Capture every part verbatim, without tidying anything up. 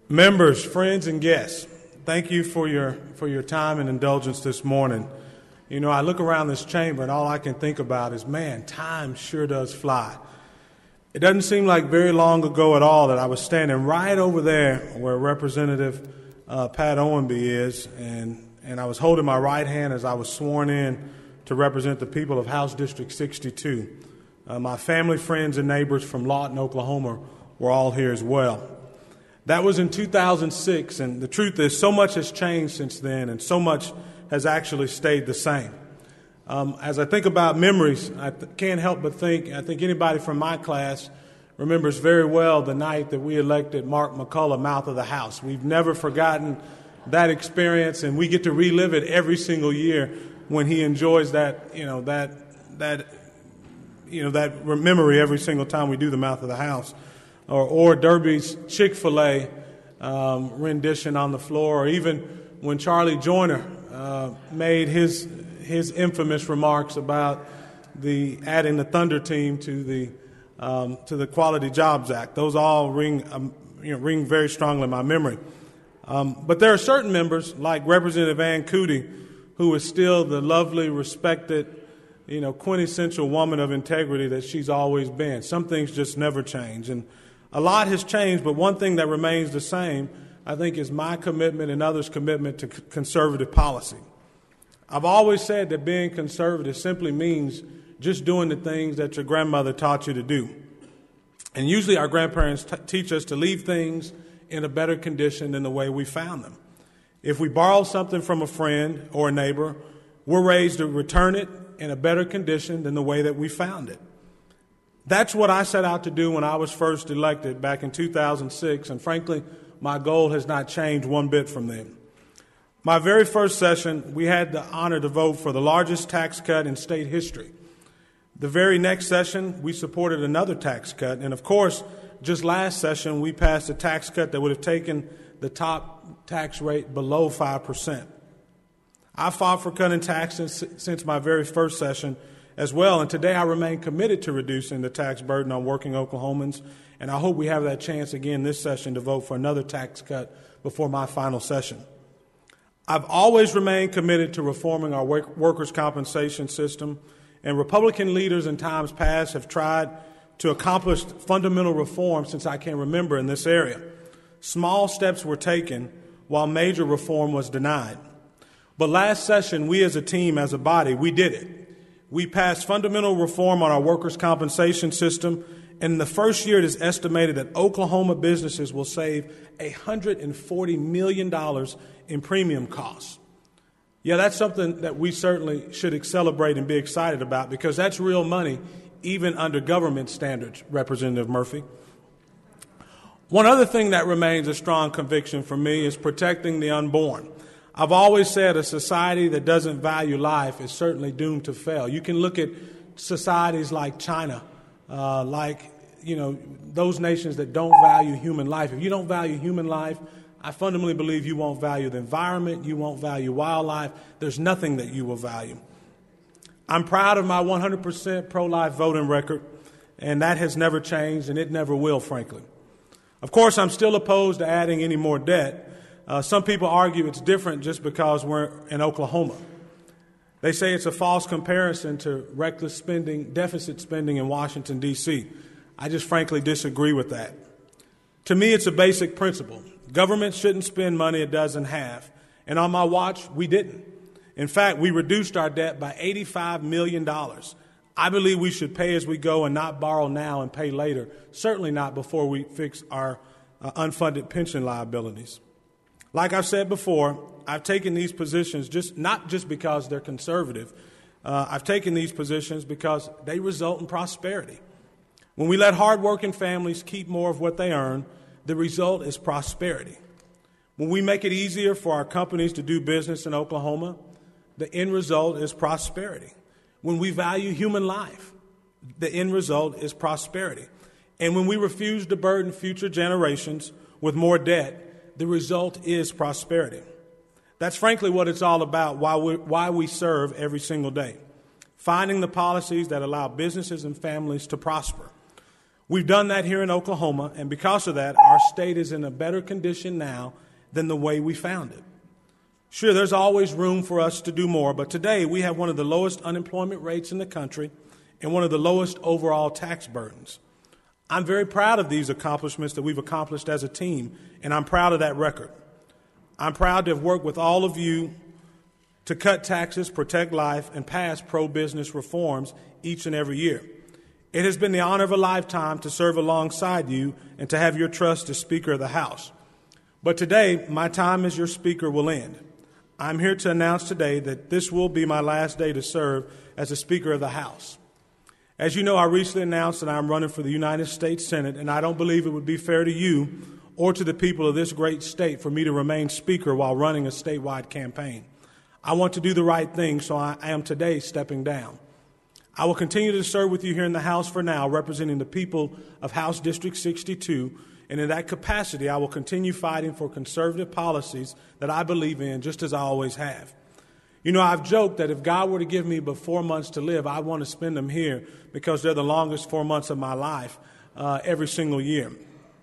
Members, friends, and guests, thank you for your for your time and indulgence this morning. You know, I look around this chamber and all I can think about is, man, time sure does fly. It doesn't seem like very long ago at all that I was standing right over there where Representative uh, Pat Owenby is, and, and I was holding my right hand as I was sworn in to represent the people of House District sixty-two. Uh, my family, friends, and neighbors from Lawton, Oklahoma were all here as well. That was in two thousand six, and the truth is so much has changed since then, and so much has actually stayed the same. Um, as I think about memories, I th- can't help but think, I think anybody from my class remembers very well the night that we elected Mark McCullough Mouth of the House. We've never forgotten that experience, and we get to relive it every single year when he enjoys that, you know, that, that, you know, that memory every single time we do the Mouth of the House. Or, or Derby's Chick-fil-A um, rendition on the floor, or even when Charlie Joyner uh, made his his infamous remarks about the adding the Thunder team to the um, to the Quality Jobs Act. Those all ring um, you know, ring very strongly in my memory. Um, but there are certain members, like Representative Ann Cootie, who is still the lovely, respected, you know, quintessential woman of integrity that she's always been. Some things just never change, and a lot has changed, but one thing that remains the same, I think, is my commitment and others' commitment to c- conservative policy. I've always said that being conservative simply means just doing the things that your grandmother taught you to do. And usually our grandparents t- teach us to leave things in a better condition than the way we found them. If we borrow something from a friend or a neighbor, we're raised to return it in a better condition than the way that we found it. That's what I set out to do when I was first elected back in two thousand six, and frankly, my goal has not changed one bit from then. My very first session, we had the honor to vote for the largest tax cut in state history. The very next session, we supported another tax cut, and of course, just last session, we passed a tax cut that would have taken the top tax rate below five percent. I fought for cutting taxes since my very first session as well, and today I remain committed to reducing the tax burden on working Oklahomans, and I hope we have that chance again this session to vote for another tax cut before my final session. I've always remained committed to reforming our work- workers' compensation system, and Republican leaders in times past have tried to accomplish fundamental reform since I can remember in this area. Small steps were taken while major reform was denied. But last session, we as a team, as a body, we did it. We passed fundamental reform on our workers' compensation system, and in the first year it is estimated that Oklahoma businesses will save one hundred forty million dollars in premium costs. Yeah, that's something that we certainly should celebrate and be excited about, because that's real money, even under government standards, Representative Murphy. One other thing that remains a strong conviction for me is protecting the unborn. I've always said a society that doesn't value life is certainly doomed to fail. You can look at societies like China, uh, like, you know, those nations that don't value human life. If you don't value human life, I fundamentally believe you won't value the environment, you won't value wildlife. There's nothing that you will value. I'm proud of my one hundred percent pro-life voting record, and that has never changed, and it never will, frankly. Of course, I'm still opposed to adding any more debt. Uh, some people argue it's different just because we're in Oklahoma. They say it's a false comparison to reckless spending, deficit spending in Washington, D C I just frankly disagree with that. To me, it's a basic principle. Government shouldn't spend money it doesn't have. And on my watch, we didn't. In fact, we reduced our debt by eighty-five million dollars. I believe we should pay as we go and not borrow now and pay later, certainly not before we fix our uh, unfunded pension liabilities. Like I've said before, I've taken these positions just not just because they're conservative. Uh, I've taken these positions because they result in prosperity. When we let hardworking families keep more of what they earn, the result is prosperity. When we make it easier for our companies to do business in Oklahoma, the end result is prosperity. When we value human life, the end result is prosperity. And when we refuse to burden future generations with more debt, the result is prosperity. That's frankly what it's all about, why we, why we serve every single day. Finding the policies that allow businesses and families to prosper. We've done that here in Oklahoma, and because of that, our state is in a better condition now than the way we found it. Sure, there's always room for us to do more, but today we have one of the lowest unemployment rates in the country and one of the lowest overall tax burdens. I'm very proud of these accomplishments that we've accomplished as a team, and I'm proud of that record. I'm proud to have worked with all of you to cut taxes, protect life, and pass pro-business reforms each and every year. It has been the honor of a lifetime to serve alongside you and to have your trust as Speaker of the House. But today, my time as your Speaker will end. I'm here to announce today that this will be my last day to serve as the Speaker of the House. As you know, I recently announced that I'm running for the United States Senate, and I don't believe it would be fair to you or to the people of this great state for me to remain Speaker while running a statewide campaign. I want to do the right thing, so I am today stepping down. I will continue to serve with you here in the House for now, representing the people of House District sixty-two, and in that capacity, I will continue fighting for conservative policies that I believe in, just as I always have. You know, I've joked that if God were to give me but four months to live, I'd want to spend them here because they're the longest four months of my life uh, every single year.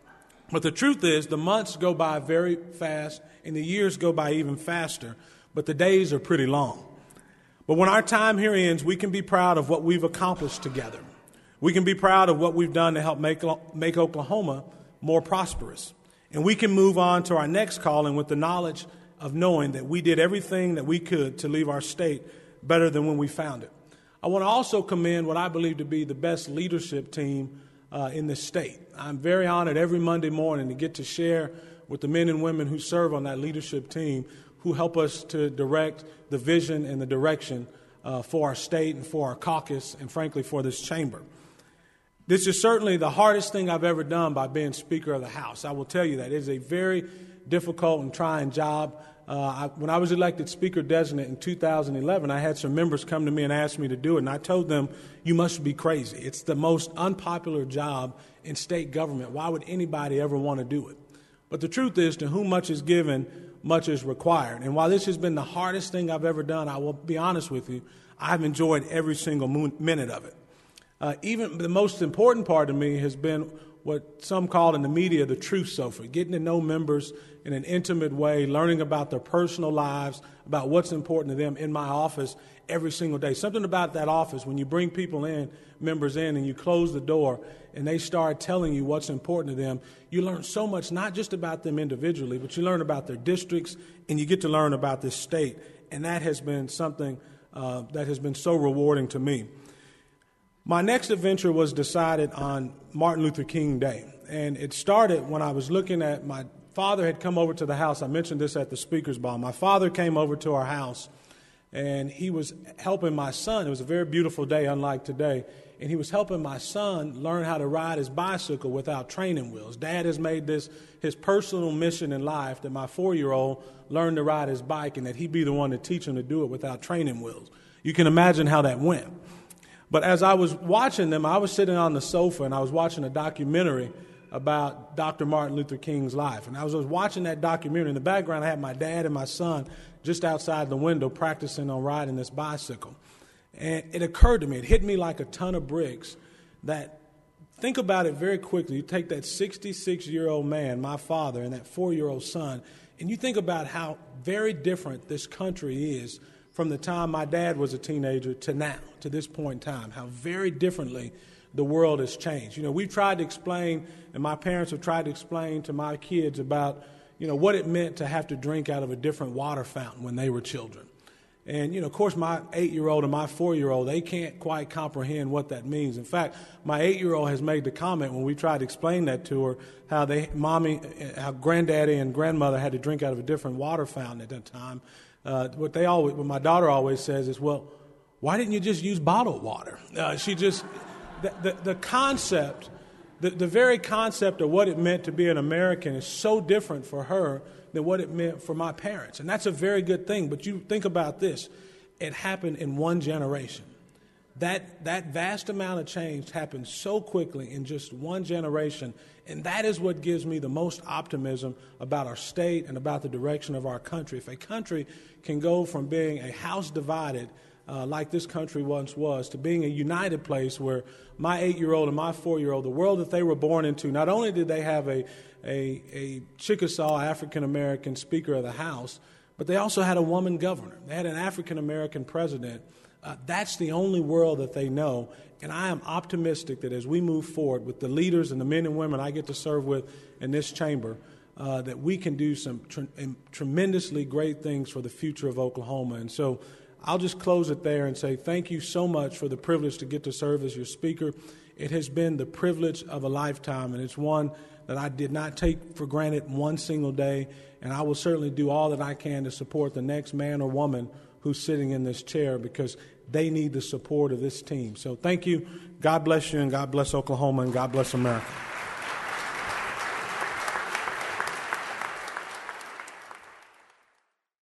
But the truth is, the months go by very fast, and the years go by even faster, but the days are pretty long. But when our time here ends, we can be proud of what we've accomplished together. We can be proud of what we've done to help make, make Oklahoma more prosperous. And we can move on to our next calling with the knowledge of knowing that we did everything that we could to leave our state better than when we found it. I want to also commend what I believe to be the best leadership team uh, in this state. I'm very honored every Monday morning to get to share with the men and women who serve on that leadership team, who help us to direct the vision and the direction uh, for our state and for our caucus and, frankly, for this chamber. This is certainly the hardest thing I've ever done by being Speaker of the House. I will tell you that. It is a very difficult and trying job. Uh, I, when I was elected Speaker Designate in two thousand eleven, I had some members come to me and ask me to do it, and I told them, you must be crazy. It's the most unpopular job in state government. Why would anybody ever want to do it? But the truth is, to whom much is given, much is required. And while this has been the hardest thing I've ever done, I will be honest with you, I've enjoyed every single minute of it. Uh, even the most important part to me has been what some call in the media the truth sofa, getting to know members in an intimate way, learning about their personal lives, about what's important to them in my office every single day. Something about that office, when you bring people in, members in, and you close the door, and they start telling you what's important to them, you learn so much, not just about them individually, but you learn about their districts, and you get to learn about this state. And that has been something uh, that has been so rewarding to me. My next adventure was decided on Martin Luther King Day, and it started when I was looking at my father had come over to the house. I mentioned this at the Speaker's Ball. My father came over to our house, and he was helping my son. It was a very beautiful day, unlike today, and he was helping my son learn how to ride his bicycle without training wheels. Dad has made this his personal mission in life that my four-year-old learn to ride his bike and that he be the one to teach him to do it without training wheels. You can imagine how that went. But as I was watching them, I was sitting on the sofa and I was watching a documentary about Doctor Martin Luther King's life. And I was, I was watching that documentary. In the background, I had my dad and my son just outside the window practicing on riding this bicycle. And it occurred to me, it hit me like a ton of bricks, that think about it very quickly. You take that sixty-six-year-old man, my father, and that four-year-old son, and you think about how very different this country is from the time my dad was a teenager to now, to this point in time, how very differently the world has changed. You know, we've tried to explain, and my parents have tried to explain to my kids about, you know, what it meant to have to drink out of a different water fountain when they were children. And, you know, of course, my eight-year-old and my four-year-old, they can't quite comprehend what that means. In fact, my eight-year-old has made the comment when we tried to explain that to her, how they, mommy, how granddaddy and grandmother had to drink out of a different water fountain at that time. Uh, what they always, what my daughter always says is, well, why didn't you just use bottled water? Uh, she just, the, the, the concept, the, the very concept of what it meant to be an American is so different for her than what it meant for my parents. And that's a very good thing. But you think about this. It happened in one generation. That, that vast amount of change happened so quickly in just one generation. And that is what gives me the most optimism about our state and about the direction of our country. If a country can go from being a house divided uh, like this country once was, to being a united place where my eight-year-old and my four-year-old, the world that they were born into, not only did they have a, a, a Chickasaw African-American Speaker of the House, but they also had a woman governor. They had an African-American president. Uh, that's the only world that they know. And I am optimistic that as we move forward with the leaders and the men and women I get to serve with in this chamber, uh, that we can do some tre- tremendously great things for the future of Oklahoma. And so I'll just close it there and say thank you so much for the privilege to get to serve as your speaker. It has been the privilege of a lifetime, and it's one that I did not take for granted one single day. And I will certainly do all that I can to support the next man or woman who's sitting in this chair, because they need the support of this team. So thank you. God bless you, and God bless Oklahoma, and God bless America.